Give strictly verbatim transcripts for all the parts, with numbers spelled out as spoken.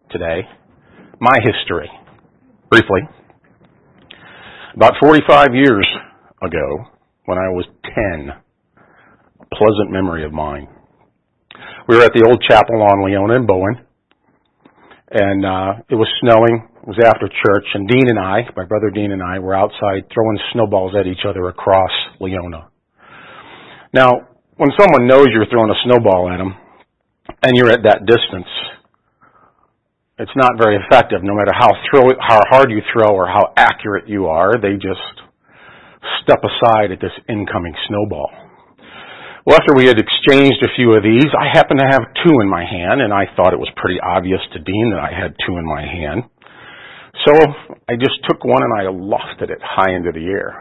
today my history, briefly. About forty-five years ago, when I was ten, a pleasant memory of mine. We were at the old chapel on Leona and Bowen, and uh, it was snowing. It was after church, and Dean and I, my brother Dean and I, were outside throwing snowballs at each other across Leona. Now, when someone knows you're throwing a snowball at them, and you're at that distance, it's not very effective. No matter how throw how hard you throw or how accurate you are, they just step aside at this incoming snowball. Well, after we had exchanged a few of these, I happened to have two in my hand, and I thought it was pretty obvious to Dean that I had two in my hand. So I just took one and I lofted it high into the air.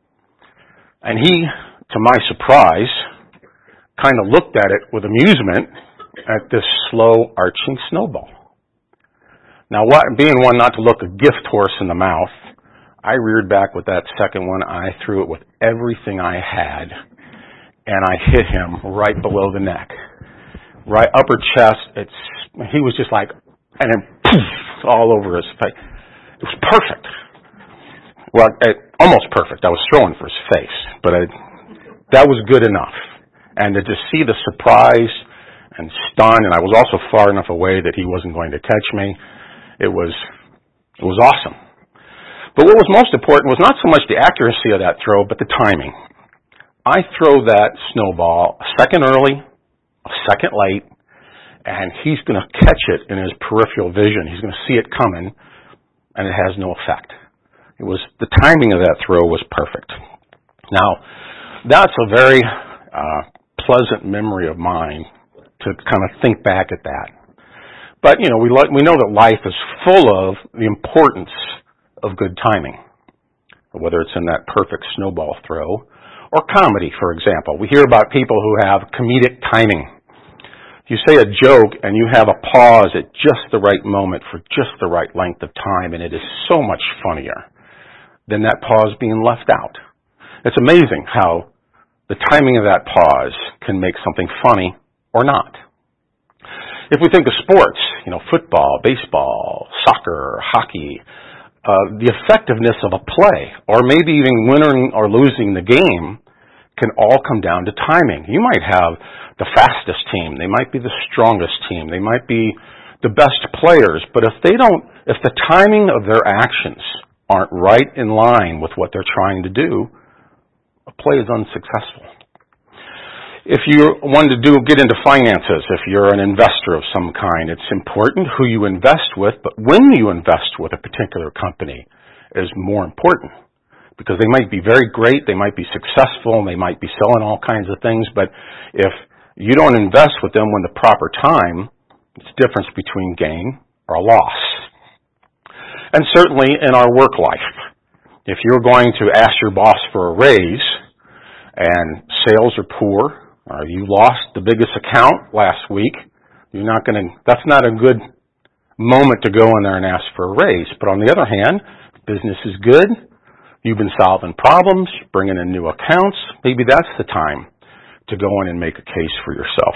And he, to my surprise, kind of looked at it with amusement at this slow arching snowball. Now, what, being one not to look a gift horse in the mouth, I reared back with that second one. I threw it with everything I had, and I hit him right below the neck. Right upper chest. It's he was just like, and then poof, all over his face. It was perfect. Well, it, almost perfect. I was throwing for his face, but I, that was good enough. And to just see the surprise and stun, and I was also far enough away that he wasn't going to catch me. It was, it was awesome. But what was most important was not so much the accuracy of that throw, but the timing. I throw that snowball a second early, a second late, and he's going to catch it in his peripheral vision. He's going to see it coming, and it has no effect. It was, the timing of that throw was perfect. Now, that's a very uh, pleasant memory of mine to kind of think back at that. But, you know, we we know that life is full of the importance of good timing, whether it's in that perfect snowball throw or comedy, for example. We hear about people who have comedic timing. You say a joke and you have a pause at just the right moment for just the right length of time, and it is so much funnier than that pause being left out. It's amazing how the timing of that pause can make something funny or not. If we think of sports, you know, football, baseball, soccer, hockey, uh, the effectiveness of a play, or maybe even winning or losing the game, can all come down to timing. You might have the fastest team, they might be the strongest team, they might be the best players, but if they don't, if the timing of their actions aren't right in line with what they're trying to do, a play is unsuccessful. If you want to do get into finances, if you're an investor of some kind, it's important who you invest with, but when you invest with a particular company is more important, because they might be very great, they might be successful, and they might be selling all kinds of things, but if you don't invest with them when the proper time, it's the difference between gain or loss. And certainly in our work life, if you're going to ask your boss for a raise and sales are poor, or you lost the biggest account last week, you're not going to, that's not a good moment to go in there and ask for a raise. But on the other hand, business is good, you've been solving problems, bringing in new accounts, maybe that's the time to go in and make a case for yourself.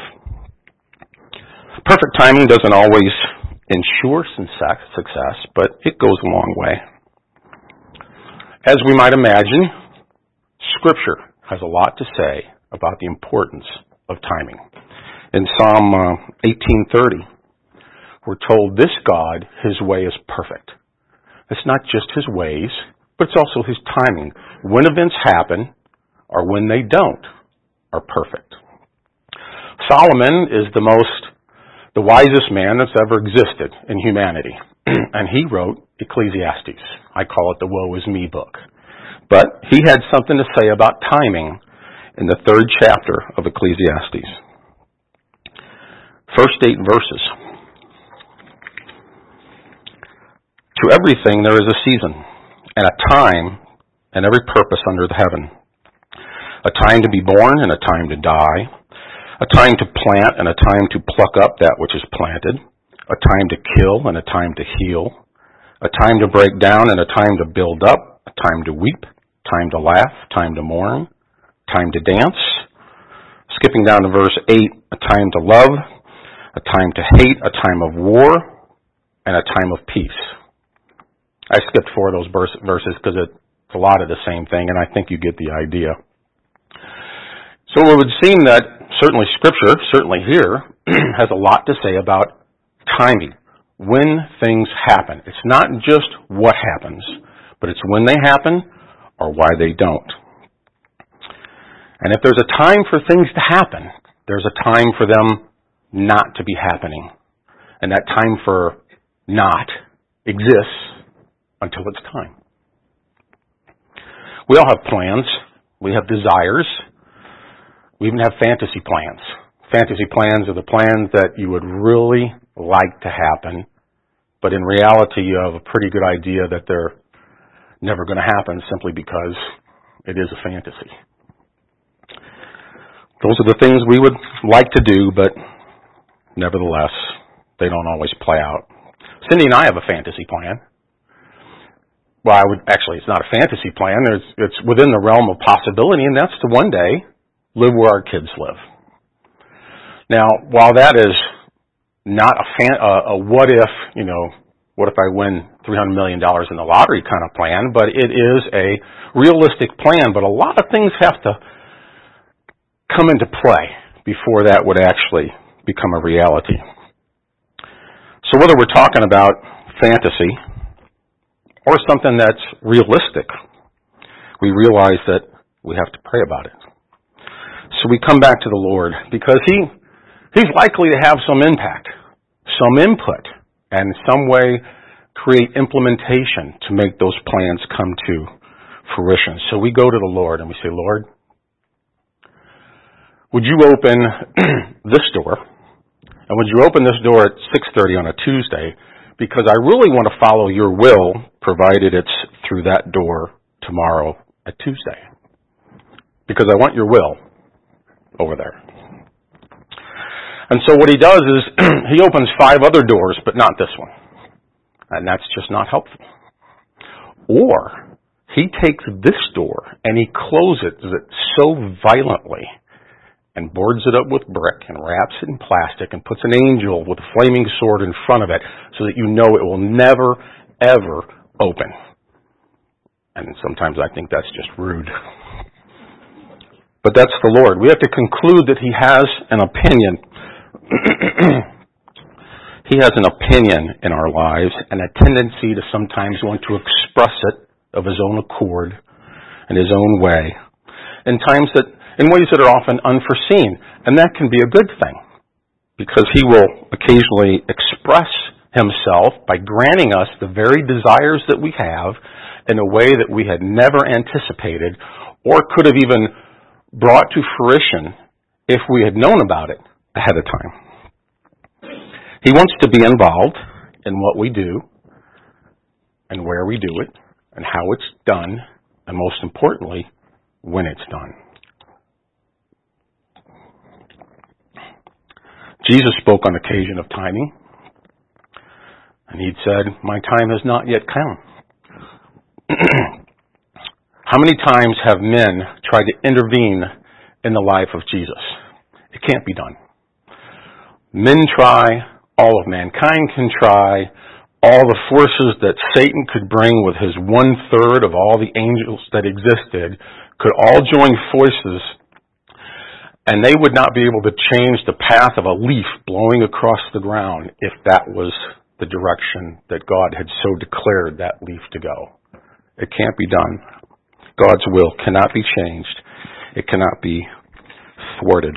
Perfect timing doesn't always ensure success, but it goes a long way. As we might imagine, Scripture has a lot to say about the importance of timing. In Psalm uh, eighteen thirty, we're told this God, His way is perfect. It's not just His ways, but it's also His timing. When events happen, or when they don't, are perfect. Solomon is the most, the wisest man that's ever existed in humanity. And he wrote Ecclesiastes. I call it the Woe Is Me book. But he had something to say about timing in the third chapter of Ecclesiastes. First eight verses. To everything there is a season, and a time, and every purpose under the heaven. A time to be born, and a time to die. A time to plant, and a time to pluck up that which is planted. A time to kill, and a time to heal. A time to break down, and a time to build up. A time to weep, time to laugh, time to mourn. Time to dance. Skipping down to verse eight, a time to love, a time to hate, a time of war, and a time of peace. I skipped four of those verses because it's a lot of the same thing, and I think you get the idea. So it would seem that certainly Scripture, certainly here, has a lot to say about timing, when things happen. It's not just what happens, but it's when they happen or why they don't. And if there's a time for things to happen, there's a time for them not to be happening. And that time for not exists until it's time. We all have plans. We have desires. We even have fantasy plans. Fantasy plans are the plans that you would really like to happen, but in reality you have a pretty good idea that they're never going to happen simply because it is a fantasy. Those are the things we would like to do, but nevertheless, they don't always play out. Cindy and I have a fantasy plan. Well, I would actually, it's not a fantasy plan. There's, it's within the realm of possibility, and that's to one day live where our kids live. Now, while that is not a, fan, a, a what if, you know, what if I win three hundred million dollars in the lottery kind of plan, but it is a realistic plan, but a lot of things have to come into play before that would actually become a reality. So whether we're talking about fantasy or something that's realistic, we realize that we have to pray about it. So we come back to the Lord because He He's likely to have some impact, some input, and some way create implementation to make those plans come to fruition. So we go to the Lord and we say, Lord, would you open this door? And would you open this door at six thirty on a Tuesday? Because I really want to follow your will, provided it's through that door tomorrow at Tuesday. Because I want your will over there. And so what he does is he opens five other doors, but not this one. And that's just not helpful. Or he takes this door and he closes it so violently and boards it up with brick and wraps it in plastic and puts an angel with a flaming sword in front of it so that you know it will never, ever open. And sometimes I think that's just rude. But that's the Lord. We have to conclude that He has an opinion. He has an opinion in our lives and a tendency to sometimes want to express it of His own accord and His own way in times that, in ways that are often unforeseen. And that can be a good thing because He will occasionally express Himself by granting us the very desires that we have in a way that we had never anticipated or could have even brought to fruition if we had known about it ahead of time. He wants to be involved in what we do and where we do it and how it's done and most importantly, when it's done. Jesus spoke on occasion of timing and He'd said, my time has not yet come. How many times have men tried to intervene in the life of Jesus? It can't be done. Men try, all of mankind can try, all the forces that Satan could bring with his one-third of all the angels that existed could all join forces, and they would not be able to change the path of a leaf blowing across the ground if that was the direction that God had so declared that leaf to go. It can't be done. God's will cannot be changed. It cannot be thwarted.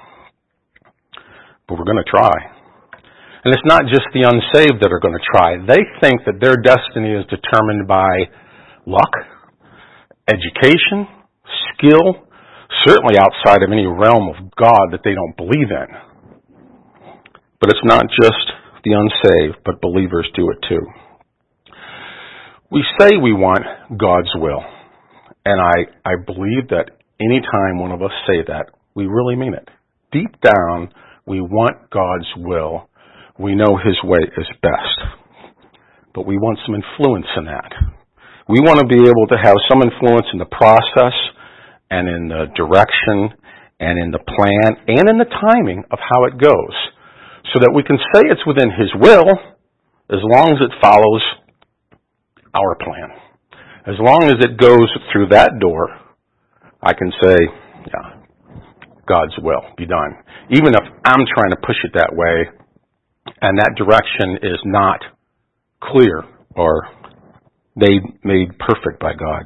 But we're going to try. And it's not just the unsaved that are going to try. They think that their destiny is determined by luck, education, skill, certainly outside of any realm of God that they don't believe in. But it's not just the unsaved, but believers do it too. We say we want God's will. And I, I believe that any time one of us say that, we really mean it. Deep down, we want God's will. We know His way is best. But we want some influence in that. We want to be able to have some influence in the process and in the direction and in the plan and in the timing of how it goes. So that we can say it's within His will, as long as it follows our plan. As long as it goes through that door, I can say, yeah, God's will be done. Even if I'm trying to push it that way, and that direction is not clear or made, made perfect by God.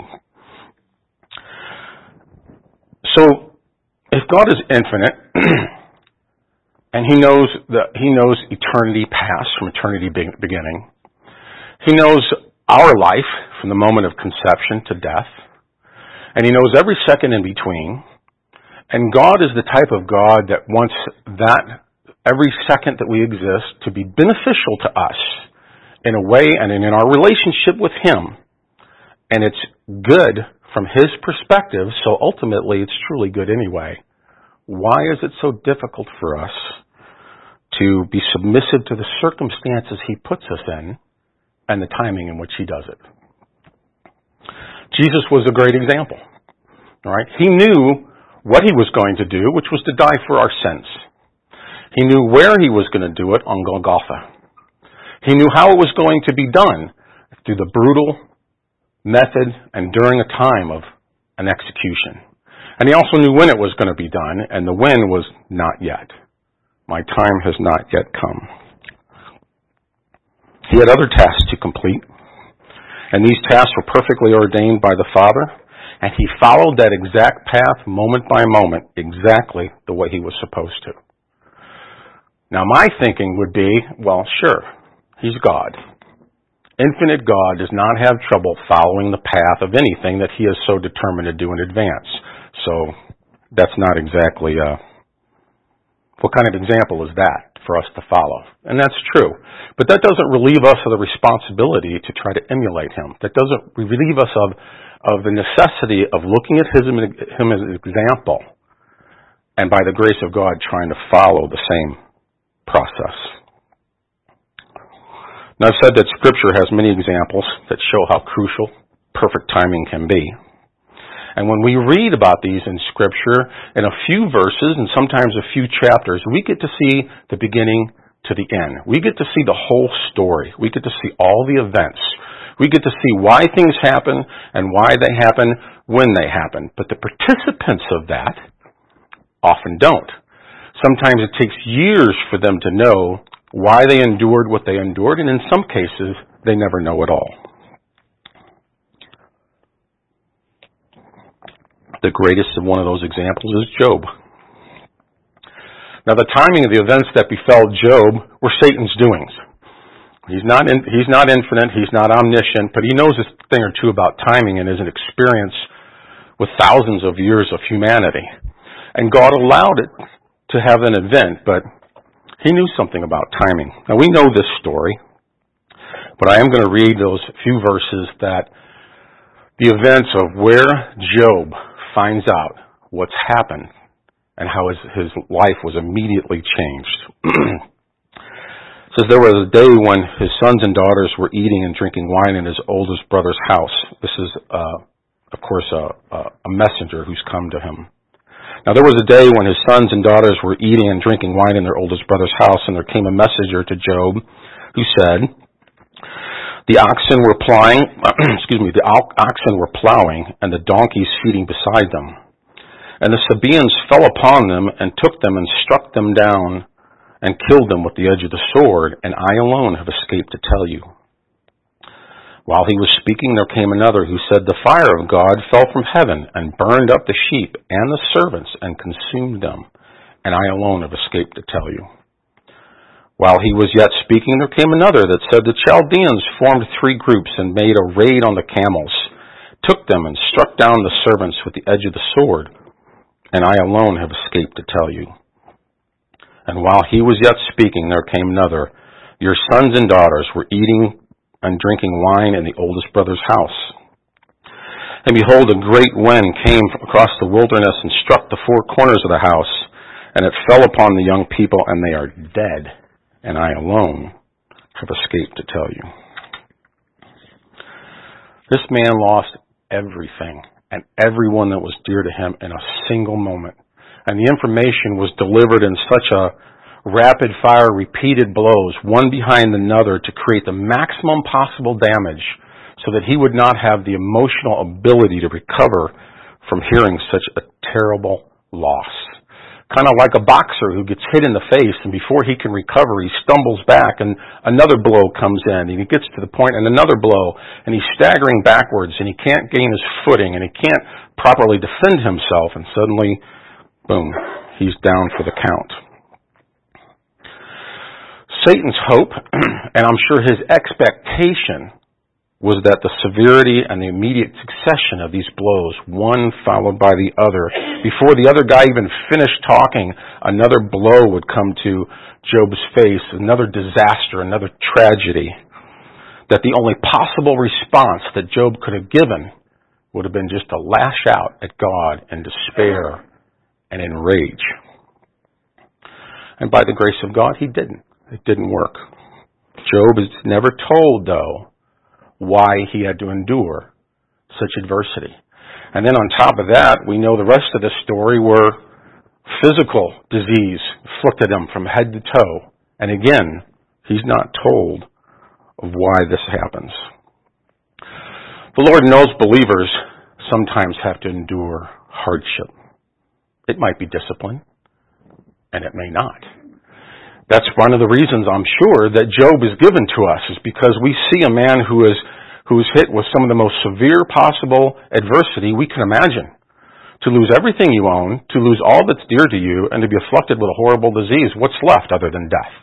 So, if God is infinite, and He knows that He knows eternity past from eternity beginning, He knows our life from the moment of conception to death, and He knows every second in between, and God is the type of God that wants that every second that we exist to be beneficial to us in a way and in our relationship with Him. And it's good from His perspective, so ultimately it's truly good anyway. Why is it so difficult for us to be submissive to the circumstances He puts us in and the timing in which He does it? Jesus was a great example. All right? He knew what He was going to do, which was to die for our sins. He knew where He was going to do it, on Golgotha. He knew how it was going to be done, through the brutal method and during a time of an execution. And He also knew when it was going to be done, and the when was not yet. My time has not yet come. He had other tasks to complete, and these tasks were perfectly ordained by the Father, and He followed that exact path moment by moment, exactly the way He was supposed to. Now my thinking would be, well, sure, He's God. Infinite God does not have trouble following the path of anything that He is so determined to do in advance. So that's not exactly, uh, what kind of example is that for us to follow? And that's true. But that doesn't relieve us of the responsibility to try to emulate Him. That doesn't relieve us of, of the necessity of looking at his, Him as an example, and by the grace of God trying to follow the same process. Now, I've said that Scripture has many examples that show how crucial perfect timing can be. And when we read about these in Scripture, in a few verses and sometimes a few chapters, we get to see the beginning to the end. We get to see the whole story. We get to see all the events. We get to see why things happen and why they happen when they happen. But the participants of that often don't. Sometimes it takes years for them to know why they endured what they endured, and in some cases, they never know at all. The greatest of one of those examples is Job. Now, the timing of the events that befell Job were Satan's doings. He's not in, he's not infinite, he's not omniscient, but he knows a thing or two about timing and is an experience with thousands of years of humanity. And God allowed it to have an event, but He knew something about timing. Now, we know this story, but I am going to read those few verses that the events of where Job finds out what's happened and how his, his life was immediately changed. It says, there was a day when his sons and daughters were eating and drinking wine in his oldest brother's house. This is, uh, of course, a, a messenger who's come to him. Now there was a day when his sons and daughters were eating and drinking wine in their oldest brother's house, and there came a messenger to Job who said, the oxen were plowing, excuse me, the oxen were plowing, and the donkeys feeding beside them. And the Sabaeans fell upon them and took them and struck them down and killed them with the edge of the sword, and I alone have escaped to tell you. While he was speaking, there came another who said, the fire of God fell from heaven and burned up the sheep and the servants and consumed them, and I alone have escaped to tell you. While he was yet speaking, there came another that said, the Chaldeans formed three groups and made a raid on the camels, took them and struck down the servants with the edge of the sword, and I alone have escaped to tell you. And while he was yet speaking, there came another, your sons and daughters were eating and drinking wine in the oldest brother's house. And behold, a great wind came across the wilderness and struck the four corners of the house, and it fell upon the young people, and they are dead, and I alone have escaped to tell you. This man lost everything and everyone that was dear to him in a single moment. And the information was delivered in such a rapid-fire, repeated blows, one behind another, to create the maximum possible damage so that he would not have the emotional ability to recover from hearing such a terrible loss. Kind of like a boxer who gets hit in the face, and before he can recover, he stumbles back, and another blow comes in, and he gets to the point, and another blow, and he's staggering backwards, and he can't gain his footing, and he can't properly defend himself, and suddenly, boom, he's down for the count. Satan's hope, and I'm sure his expectation, was that the severity and the immediate succession of these blows, one followed by the other, before the other guy even finished talking, another blow would come to Job's face, another disaster, another tragedy, that the only possible response that Job could have given would have been just to lash out at God in despair and in rage. And by the grace of God, he didn't. It didn't work. Job is never told, though, why he had to endure such adversity. And then on top of that, we know the rest of the story where physical disease afflicted him from head to toe. And again, he's not told of why this happens. The Lord knows believers sometimes have to endure hardship. It might be discipline, and it may not. That's one of the reasons, I'm sure, that Job is given to us, is because we see a man who is who is hit with some of the most severe possible adversity we can imagine. To lose everything you own, to lose all that's dear to you, and to be afflicted with a horrible disease. What's left other than death?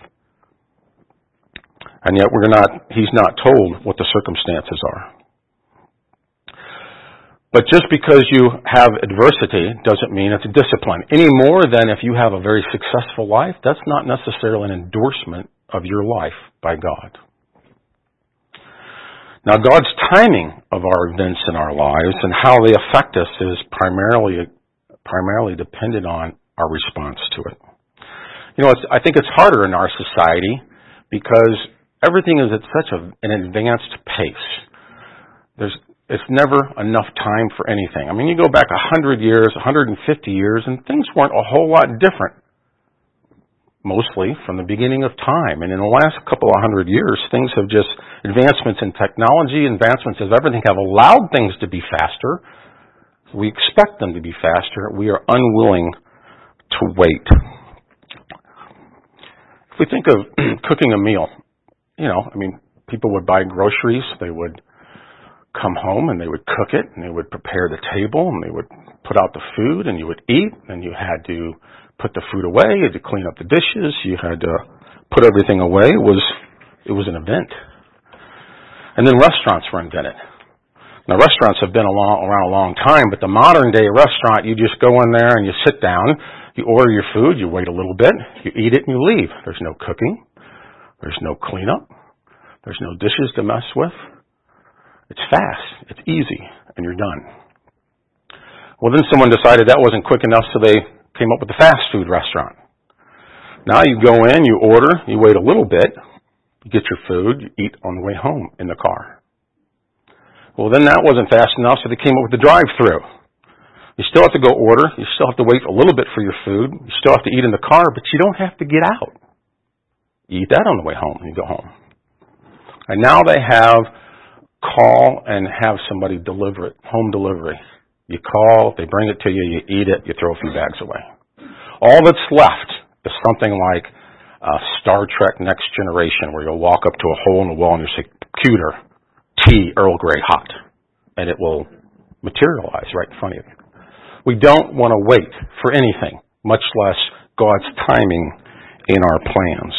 And yet we're not, he's not told what the circumstances are. But just because you have adversity doesn't mean it's a discipline. Any more than if you have a very successful life, that's not necessarily an endorsement of your life by God. Now, God's timing of our events in our lives and how they affect us is primarily primarily dependent on our response to it. You know, it's, I think it's harder in our society because everything is at such a, an advanced pace. There's It's never enough time for anything. I mean, you go back one hundred years, one hundred fifty years, and things weren't a whole lot different, mostly from the beginning of time. And in the last couple of hundred years, things have just, advancements in technology, advancements of everything have allowed things to be faster. We expect them to be faster. We are unwilling to wait. If we think of cooking a meal, you know, I mean, people would buy groceries, they would come home and they would cook it and they would prepare the table and they would put out the food and you would eat, and you had to put the food away, you had to clean up the dishes, you had to put everything away. It was it was an event. And then restaurants were invented. Now, restaurants have been along, around a long time, but the modern day restaurant, you just go in there and you sit down, you order your food, you wait a little bit, you eat it and you leave. There's no cooking, there's no cleanup, there's no dishes to mess with. It's fast, it's easy, and you're done. Well, then someone decided that wasn't quick enough, so they came up with the fast food restaurant. Now you go in, you order, you wait a little bit, you get your food, you eat on the way home in the car. Well, then that wasn't fast enough, so they came up with the drive-thru. You still have to go order, you still have to wait a little bit for your food, you still have to eat in the car, but you don't have to get out. You eat that on the way home, and you go home. And now they have call and have somebody deliver it, home delivery. You call, they bring it to you, you eat it, you throw a few bags away. All that's left is something like uh, Star Trek Next Generation, where you'll walk up to a hole in the wall and you say, computer, tea, Earl Grey hot, and it will materialize right in front of you. We don't want to wait for anything, much less God's timing in our plans.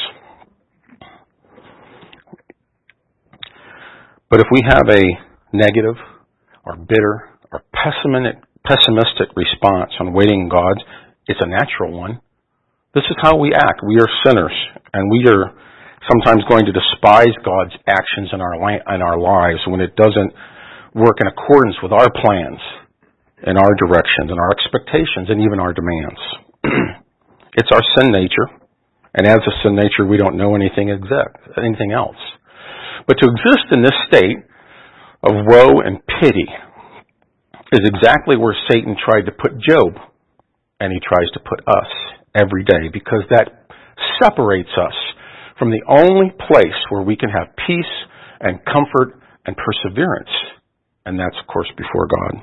But if we have a negative or bitter or pessimistic response on waiting on God, it's a natural one. This is how we act. We are sinners, and we are sometimes going to despise God's actions in our in our lives when it doesn't work in accordance with our plans and our directions and our expectations and even our demands. It's our sin nature, and as a sin nature, we don't know anything exact, anything else. But to exist in this state of woe and pity is exactly where Satan tried to put Job, and he tries to put us every day, because that separates us from the only place where we can have peace and comfort and perseverance. And that's, of course, before God.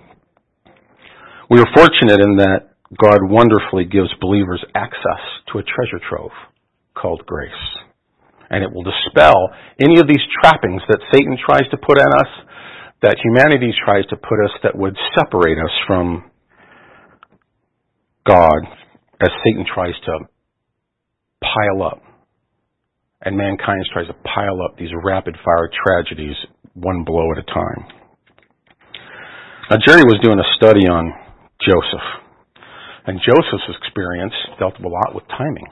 We are fortunate in that God wonderfully gives believers access to a treasure trove called grace. And it will dispel any of these trappings that Satan tries to put on us, that humanity tries to put us, that would separate us from God as Satan tries to pile up. And mankind tries to pile up these rapid-fire tragedies one blow at a time. Now, Jerry was doing a study on Joseph. And Joseph's experience dealt a lot with timing.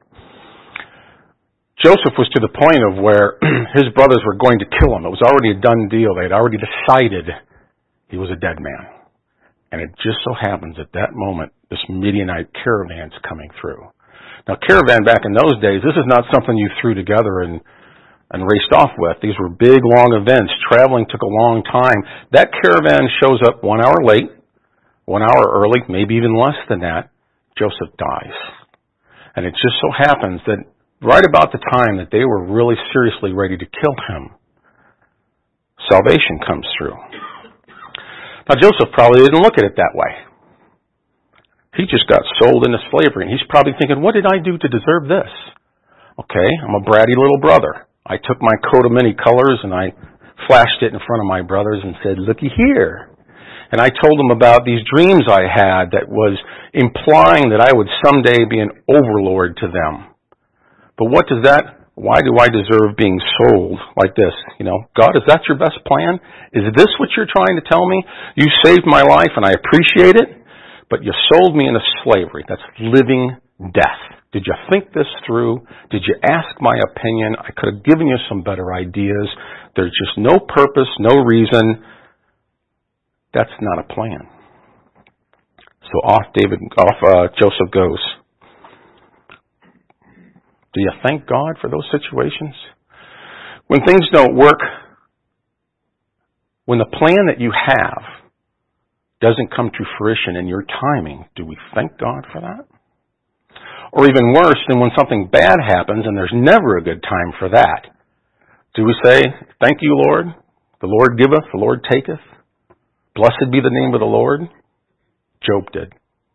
Joseph was to the point of where his brothers were going to kill him. It was already a done deal. They had already decided he was a dead man. And it just so happens at that moment, this Midianite caravan's coming through. Now, caravan back in those days, this is not something you threw together and, and raced off with. These were big, long events. Traveling took a long time. That caravan shows up one hour late, one hour early, maybe even less than that. Joseph dies. And it just so happens that right about the time that they were really seriously ready to kill him, salvation comes through. Now, Joseph probably didn't look at it that way. He just got sold into slavery, and he's probably thinking, what did I do to deserve this? Okay, I'm a bratty little brother. I took my coat of many colors, and I flashed it in front of my brothers and said, looky here. And I told them about these dreams I had that was implying that I would someday be an overlord to them. But what does that, why do I deserve being sold like this? You know, God, is that your best plan? Is this what you're trying to tell me? You saved my life, and I appreciate it. But you sold me into slavery. That's living death. Did you think this through? Did you ask my opinion? I could have given you some better ideas. There's just no purpose, no reason. That's not a plan. So off David, off uh, Joseph goes. Do you thank God for those situations? When things don't work, when the plan that you have doesn't come to fruition in your timing, do we thank God for that? Or even worse, than when something bad happens and there's never a good time for that, do we say, thank you, Lord? The Lord giveth, the Lord taketh. Blessed be the name of the Lord. Job did.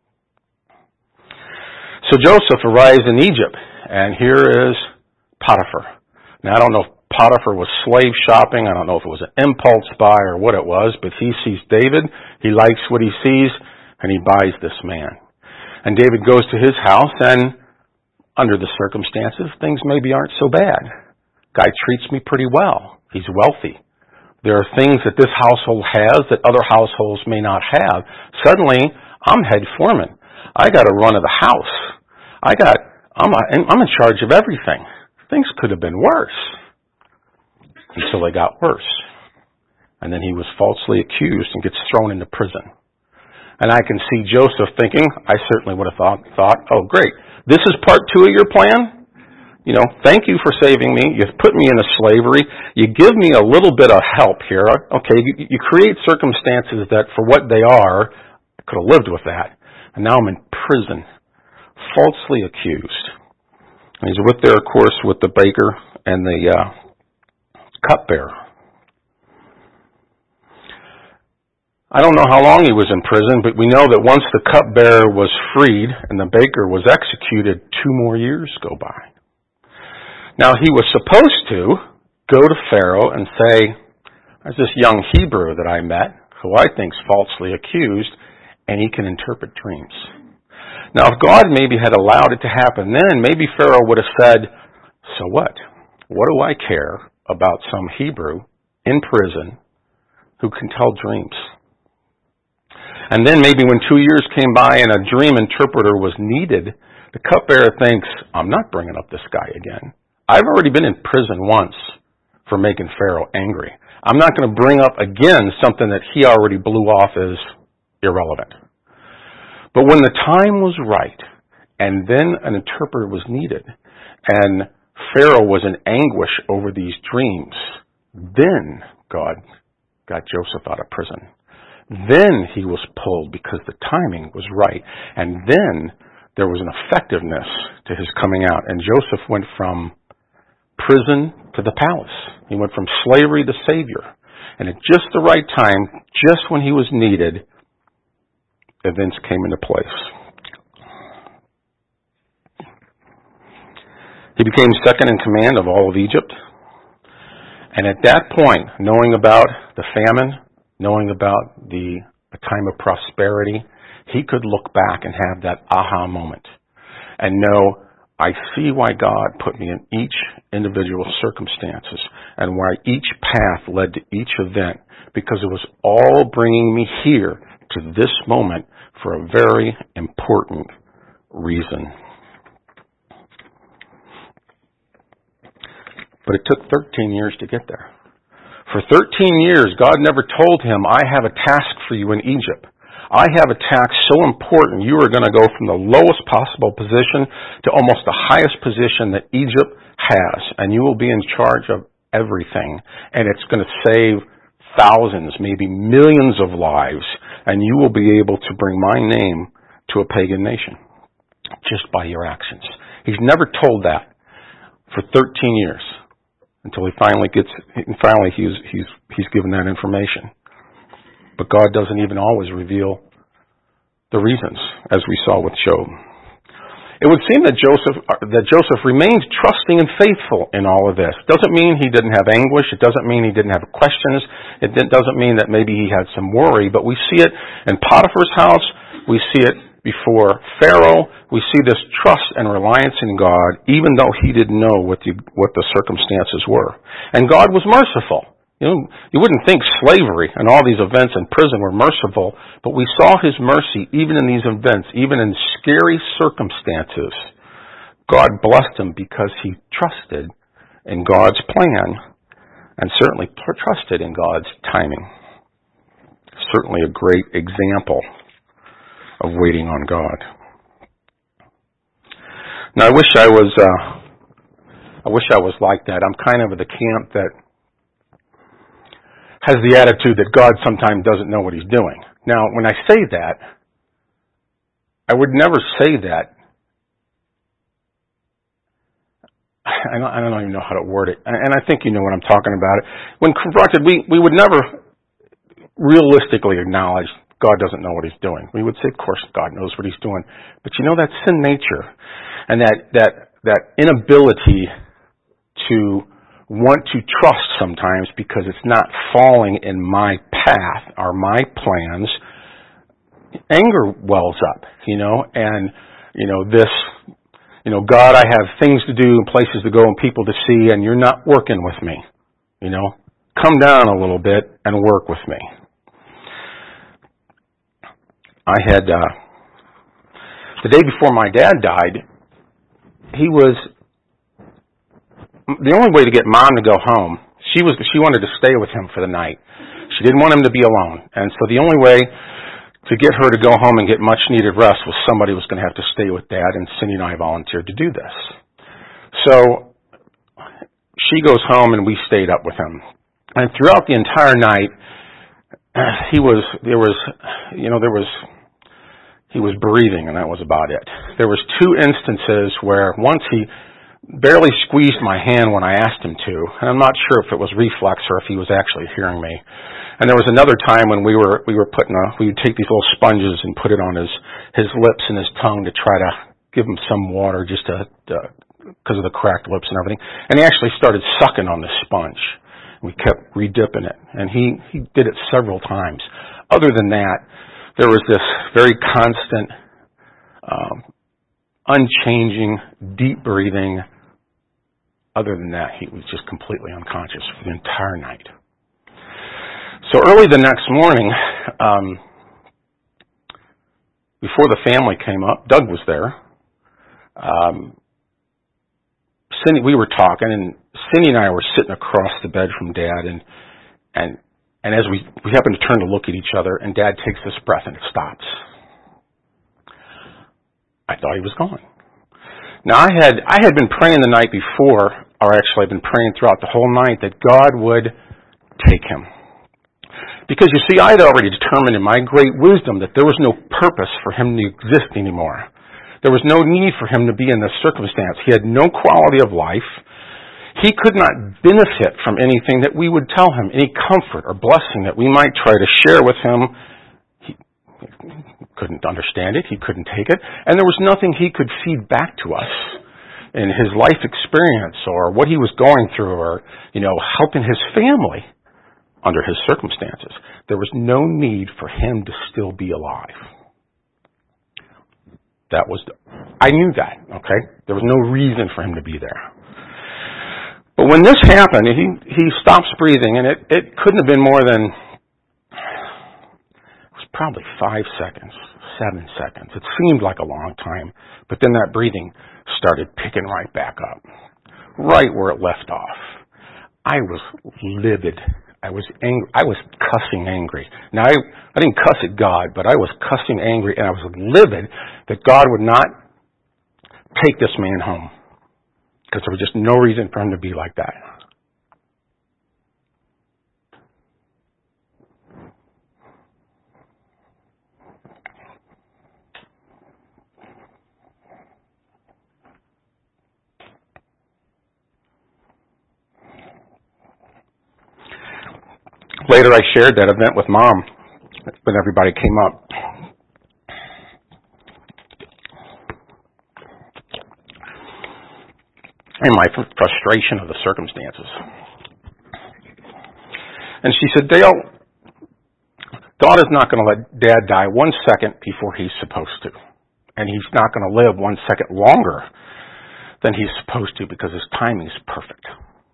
So Joseph arrives in Egypt, and here is Potiphar. Now, I don't know if Potiphar was slave shopping. I don't know if it was an impulse buy or what it was, but he sees David. He likes what he sees, and he buys this man. And David goes to his house, and under the circumstances, things maybe aren't so bad. Guy treats me pretty well. He's wealthy. There are things that this household has that other households may not have. Suddenly, I'm head foreman. I got a run of the house. I got, I'm, a, I'm in charge of everything. Things could have been worse. Until they got worse. And then he was falsely accused and gets thrown into prison. And I can see Joseph thinking, I certainly would have thought, thought, oh great, this is part two of your plan? You know, thank you for saving me. You've put me into slavery. You give me a little bit of help here. Okay, you, you create circumstances that for what they are, I could have lived with that. And now I'm in prison, falsely accused. And he's with there, of course, with the baker and the uh, cupbearer. I don't know how long he was in prison, but we know that once the cupbearer was freed and the baker was executed, two more years go by. Now, he was supposed to go to Pharaoh and say, there's this young Hebrew that I met, who I think's falsely accused, and he can interpret dreams. Now, if God maybe had allowed it to happen then, maybe Pharaoh would have said, so what? What do I care about some Hebrew in prison who can tell dreams? And then maybe when two years came by and a dream interpreter was needed, the cupbearer thinks, I'm not bringing up this guy again. I've already been in prison once for making Pharaoh angry. I'm not going to bring up again something that he already blew off as irrelevant. But when the time was right, and then an interpreter was needed, and Pharaoh was in anguish over these dreams, then God got Joseph out of prison. Then he was pulled because the timing was right. And then there was an effectiveness to his coming out. And Joseph went from prison to the palace. He went from slavery to Savior. And at just the right time, just when he was needed, events came into place. He became second in command of all of Egypt. And at that point, knowing about the famine, knowing about the a time of prosperity, he could look back and have that aha moment and know, I see why God put me in each individual circumstances and why each path led to each event, because it was all bringing me here to this moment for a very important reason. But it took thirteen years to get there. For thirteen years, God never told him, I have a task for you in Egypt. I have a task so important, you are going to go from the lowest possible position to almost the highest position that Egypt has, and you will be in charge of everything. And it's going to save thousands, maybe millions of lives, and you will be able to bring my name to a pagan nation just by your actions. He's never told that for thirteen years. Until he finally gets, finally he's, he's, he's given that information. But God doesn't even always reveal the reasons, as we saw with Job. It would seem that Joseph, that Joseph remained trusting and faithful in all of this. Doesn't mean he didn't have anguish. It doesn't mean he didn't have questions. It doesn't mean that maybe he had some worry. But we see it in Potiphar's house. We see it before Pharaoh. We see this trust and reliance in God, even though he didn't know what the, what the circumstances were. And God was merciful. You know, you wouldn't think slavery and all these events in prison were merciful, but we saw his mercy even in these events, even in scary circumstances. God blessed him because he trusted in God's plan and certainly trusted in God's timing. Certainly a great example of waiting on God. Now, I wish I was, uh, I wish I was like that. I'm kind of of the camp that has the attitude that God sometimes doesn't know what he's doing. Now, when I say that, I would never say that. I don't, I don't even know how to word it. And I think you know what I'm talking about. When confronted, we, we would never realistically acknowledge God doesn't know what he's doing. We would say, of course, God knows what he's doing. But you know, that's sin nature. And that, that, that inability to want to trust sometimes because it's not falling in my path or my plans, anger wells up, you know, and, you know, this, you know, God, I have things to do and places to go and people to see, and you're not working with me, you know. Come down a little bit and work with me. I had, uh, the day before my dad died, he was, the only way to get Mom to go home, she was, she wanted to stay with him for the night. She didn't want him to be alone. And so the only way to get her to go home and get much needed rest was somebody was going to have to stay with Dad, and Cindy and I volunteered to do this. So she goes home and we stayed up with him. And throughout the entire night, he was, there was, you know, there was, he was breathing, and that was about it. There was two instances where once he barely squeezed my hand when I asked him to, and I'm not sure if it was reflex or if he was actually hearing me. And there was another time when we were we were putting a we would take these little sponges and put it on his his lips and his tongue to try to give him some water, just to because of the cracked lips and everything. And he actually started sucking on the sponge. We kept redipping it, and he he did it several times. Other than that, there was this very constant, um, unchanging, deep breathing. Other than that, he was just completely unconscious for the entire night. So early the next morning, um, before the family came up, Doug was there. Um, Cindy, we were talking, and Cindy and I were sitting across the bed from Dad, and and and as we we happened to turn to look at each other, and Dad takes this breath and it stops. I thought he was gone. Now I had I had been praying the night before, or actually I've been praying throughout the whole night that God would take him. Because you see, I had already determined in my great wisdom that there was no purpose for him to exist anymore. There was no need for him to be in this circumstance. He had no quality of life. He could not benefit from anything that we would tell him, any comfort or blessing that we might try to share with him. He couldn't understand it. He couldn't take it. And there was nothing he could feed back to us in his life experience or what he was going through or, you know, helping his family under his circumstances. There was no need for him to still be alive. That was, I knew that, okay? There was no reason for him to be there. But when this happened, he, he stops breathing, and it, it couldn't have been more than, it was probably five seconds, seven seconds. It seemed like a long time, but then that breathing started picking right back up, right where it left off. I was livid. I was angry. I was cussing angry. Now, I, I didn't cuss at God, but I was cussing angry, and I was livid that God would not take this man home. Because there was just no reason for him to be like that. Later I shared that event with Mom when everybody came up. And my frustration of the circumstances. And she said, Dale, God is not going to let Dad die one second before he's supposed to. And he's not going to live one second longer than he's supposed to because his timing is perfect.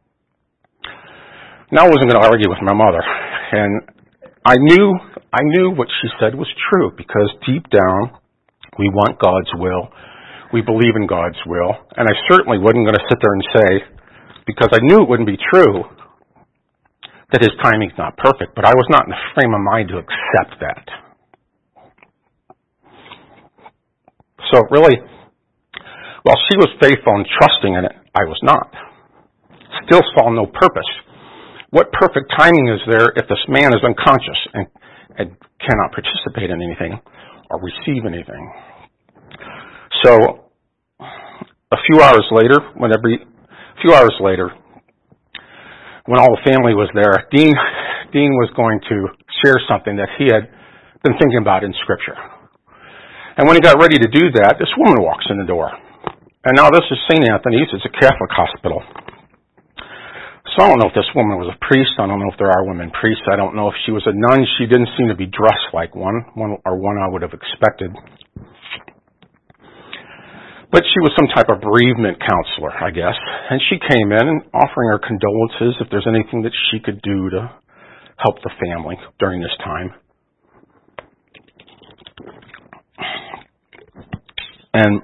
Now I wasn't going to argue with my mother. And I knew, I knew what she said was true because deep down we want God's will. We believe in God's will. And I certainly wasn't going to sit there and say, because I knew it wouldn't be true, that his timing's not perfect. But I was not in the frame of mind to accept that. So really, while she was faithful and trusting in it, I was not. Still saw no purpose. What perfect timing is there if this man is unconscious and, and cannot participate in anything or receive anything? So, a few hours later, when every, a few hours later, when all the family was there, Dean, Dean was going to share something that he had been thinking about in Scripture. And when he got ready to do that, this woman walks in the door. And now this is Saint Anthony's. It's a Catholic hospital. So I don't know if this woman was a priest. I don't know if there are women priests. I don't know if she was a nun. She didn't seem to be dressed like one, one or one I would have expected. But she was some type of bereavement counselor, I guess. And she came in and offering her condolences if there's anything that she could do to help the family during this time. And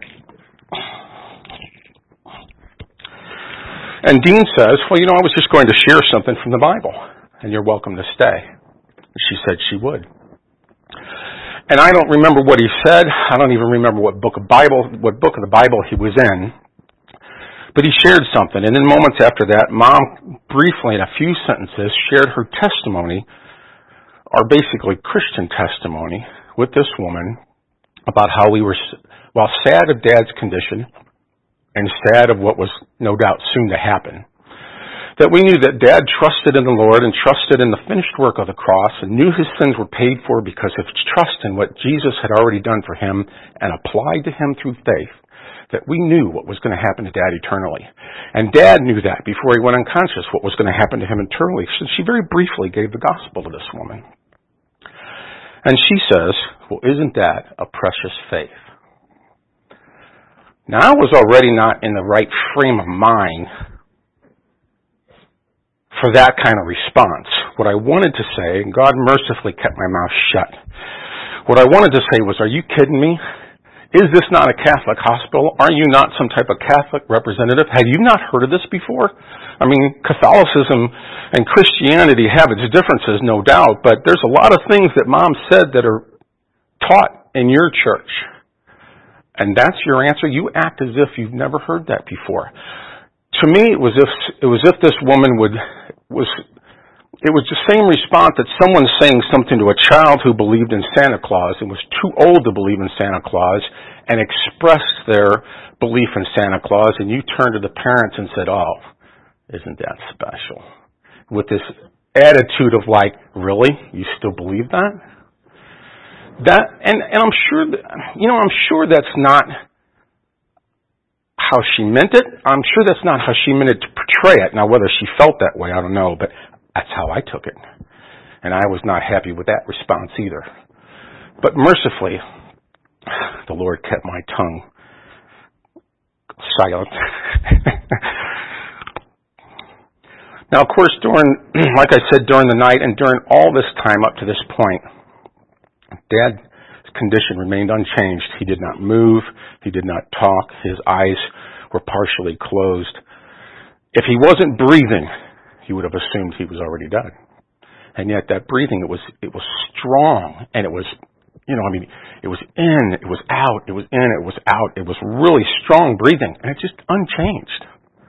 and Dean says, well, you know, I was just going to share something from the Bible, and you're welcome to stay. And she said she would. And I don't remember what he said. I don't even remember what book of Bible, what book of the Bible he was in. But he shared something. And then moments after that, Mom briefly, in a few sentences, shared her testimony, or basically Christian testimony, with this woman about how we were, while sad of Dad's condition and sad of what was no doubt soon to happen, that we knew that Dad trusted in the Lord and trusted in the finished work of the cross and knew his sins were paid for because of his trust in what Jesus had already done for him and applied to him through faith, that we knew what was going to happen to Dad eternally. And Dad knew that before he went unconscious, what was going to happen to him eternally. So she very briefly gave the gospel to this woman. And she says, well, isn't that a precious faith? Now, I was already not in the right frame of mind for that kind of response. What I wanted to say, and God mercifully kept my mouth shut. What I wanted to say was, are you kidding me? Is this not a Catholic hospital? Are you not some type of Catholic representative? Have you not heard of this before? I mean, Catholicism and Christianity have its differences, no doubt, but there's a lot of things that Mom said that are taught in your church. And that's your answer? You act as if you've never heard that before. To me, it was if it was if this woman would was it was the same response that someone saying something to a child who believed in Santa Claus and was too old to believe in Santa Claus and expressed their belief in Santa Claus, and you turned to the parents and said, "Oh, isn't that special?" With this attitude of like, "Really? You still believe that?" That and, and I'm sure that, you know, I'm sure that's not how she meant it. I'm sure that's not how she meant it to portray it. Now, whether she felt that way, I don't know, but that's how I took it. And I was not happy with that response either. But mercifully, the Lord kept my tongue silent. Now, of course, during, like I said, during the night and during all this time up to this point, Dad's condition remained unchanged. He did not move. He did not talk. His eyes were partially closed. If he wasn't breathing, he would have assumed he was already dead. And yet that breathing, it was it was strong, and it was, you know, I mean, it was in, it was out, it was in, it was out. It was really strong breathing, and it's just unchanged.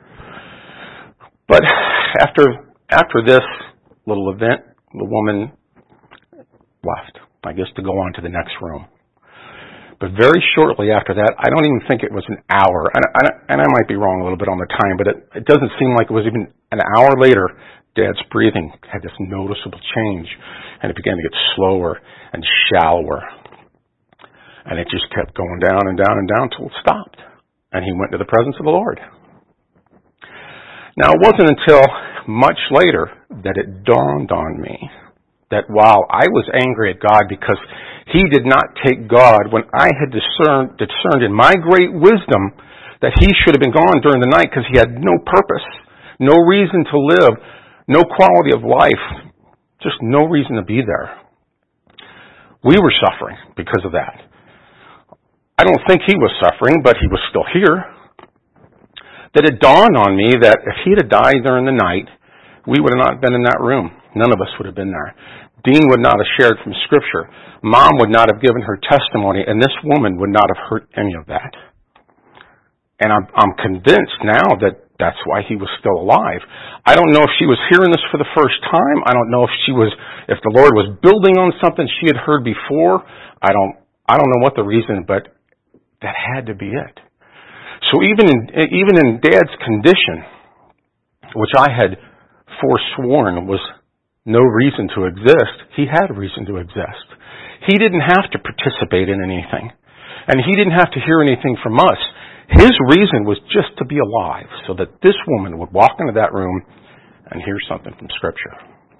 But after after this little event, the woman left, I guess, to go on to the next room. But very shortly after that, I don't even think it was an hour, and I, and I might be wrong a little bit on the time, but it, it doesn't seem like it was even an hour later, Dad's breathing had this noticeable change, and it began to get slower and shallower. And it just kept going down and down and down until it stopped. And he went to the presence of the Lord. Now, it wasn't until much later that it dawned on me that while I was angry at God because he did not take God when I had discerned, discerned in my great wisdom that he should have been gone during the night because he had no purpose, no reason to live, no quality of life, just no reason to be there. We were suffering because of that. I don't think he was suffering, but he was still here. That it dawned on me that if he had died during the night, we would have not been in that room. None of us would have been there. Dean would not have shared from Scripture. Mom would not have given her testimony, and this woman would not have heard any of that. And I'm, I'm convinced now that that's why he was still alive. I don't know if she was hearing this for the first time. I don't know if she was, if the Lord was building on something she had heard before. I don't, I don't know what the reason, but that had to be it. So even in, even in Dad's condition, which I had forsworn was no reason to exist, he had a reason to exist. He didn't have to participate in anything. And he didn't have to hear anything from us. His reason was just to be alive, so that this woman would walk into that room and hear something from Scripture.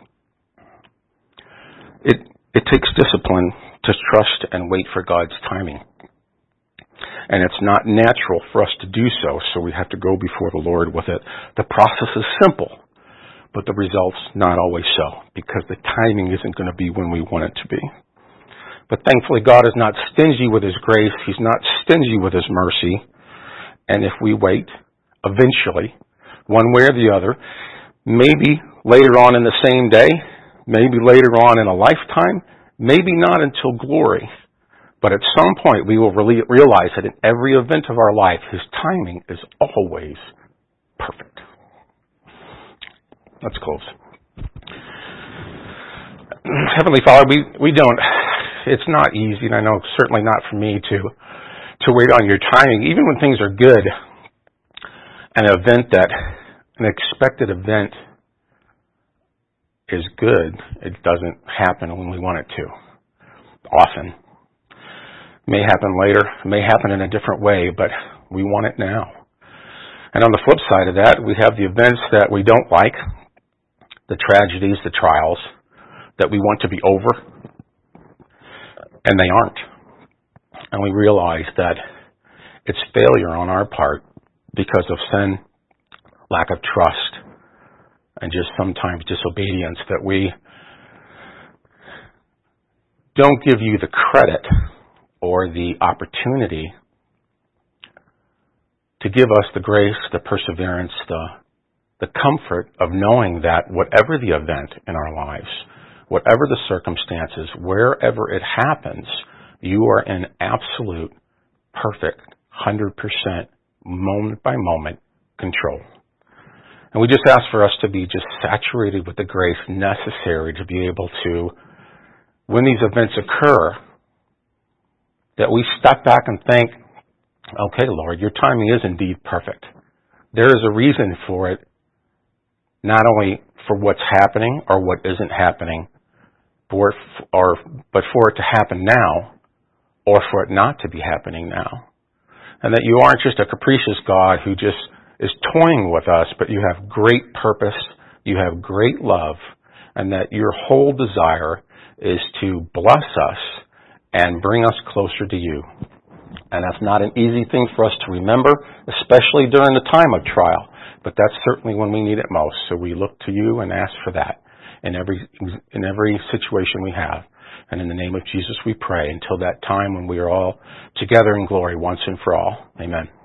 It, it takes discipline to trust and wait for God's timing. And it's not natural for us to do so, so we have to go before the Lord with it. The process is simple, but the results not always so, because the timing isn't going to be when we want it to be. But thankfully, God is not stingy with His grace. He's not stingy with His mercy. And if we wait, eventually, one way or the other, maybe later on in the same day, maybe later on in a lifetime, maybe not until glory, but at some point we will really realize that in every event of our life, His timing is always perfect. Let's close. Heavenly Father, we, we don't, it's not easy, and I know certainly not for me to to wait on your timing, even when things are good. An event that, an expected event is good, it doesn't happen when we want it to. Often. It may happen later, it may happen in a different way, but we want it now. And on the flip side of that, we have the events that we don't like, the tragedies, the trials, that we want to be over, and they aren't. And we realize that it's failure on our part because of sin, lack of trust, and just sometimes disobedience that we don't give you the credit or the opportunity to give us the grace, the perseverance, the, the comfort of knowing that whatever the event in our lives, whatever the circumstances, wherever it happens, you are in absolute, perfect, one hundred percent, moment by moment control. And we just ask for us to be just saturated with the grace necessary to be able to, when these events occur, that we step back and think, okay, Lord, your timing is indeed perfect. There is a reason for it, not only for what's happening or what isn't happening, for it, or, but for it to happen now or for it not to be happening now. And that you aren't just a capricious God who just is toying with us, but you have great purpose, you have great love, and that your whole desire is to bless us and bring us closer to you. And that's not an easy thing for us to remember, especially during the time of trial. But that's certainly when we need it most. So we look to you and ask for that in every in every situation we have. And in the name of Jesus we pray until that time when we are all together in glory once and for all. Amen.